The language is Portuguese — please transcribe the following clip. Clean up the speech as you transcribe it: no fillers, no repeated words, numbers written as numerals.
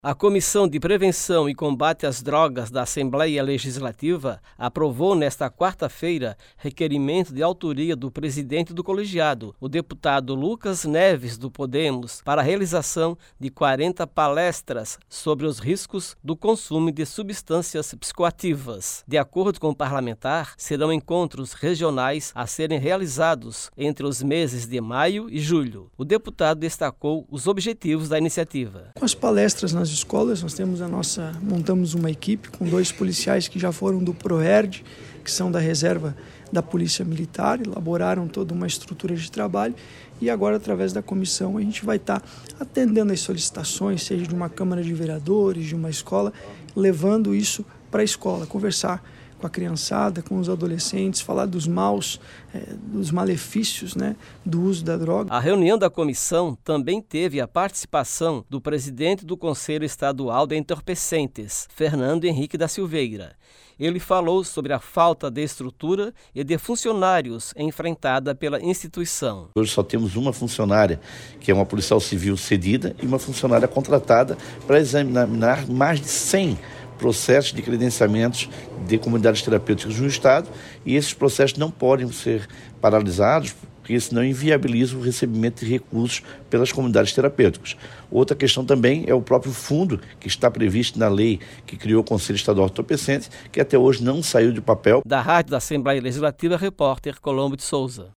A Comissão de Prevenção e Combate às Drogas da Assembleia Legislativa aprovou nesta quarta-feira requerimento de autoria do presidente do colegiado, o deputado Lucas Neves, do Podemos, para a realização de 40 palestras sobre os riscos do consumo de substâncias psicoativas. De acordo com o parlamentar, serão encontros regionais a serem realizados entre os meses de maio e julho. O deputado destacou os objetivos da iniciativa. Com as palestras nas escolas, nós montamos uma equipe com 2 policiais que já foram do PROERD, que são da reserva da Polícia Militar, elaboraram toda uma estrutura de trabalho e agora, através da comissão, a gente vai estar atendendo as solicitações, seja de uma Câmara de Vereadores, de uma escola, levando isso para a escola, conversar com a criançada, com os adolescentes, falar dos dos malefícios, do uso da droga. A reunião da comissão também teve a participação do presidente do Conselho Estadual de Entorpecentes, Fernando Henrique da Silveira. Ele falou sobre a falta de estrutura e de funcionários enfrentada pela instituição. Hoje só temos uma funcionária, que é uma policial civil cedida, e uma funcionária contratada para examinar mais de 100 processos de credenciamentos de comunidades terapêuticas no Estado, e esses processos não podem ser paralisados, porque senão inviabiliza o recebimento de recursos pelas comunidades terapêuticas. Outra questão também é o próprio fundo que está previsto na lei que criou o Conselho Estadual de Entorpecentes, que até hoje não saiu de papel. Da Rádio da Assembleia Legislativa, repórter Colombo de Souza.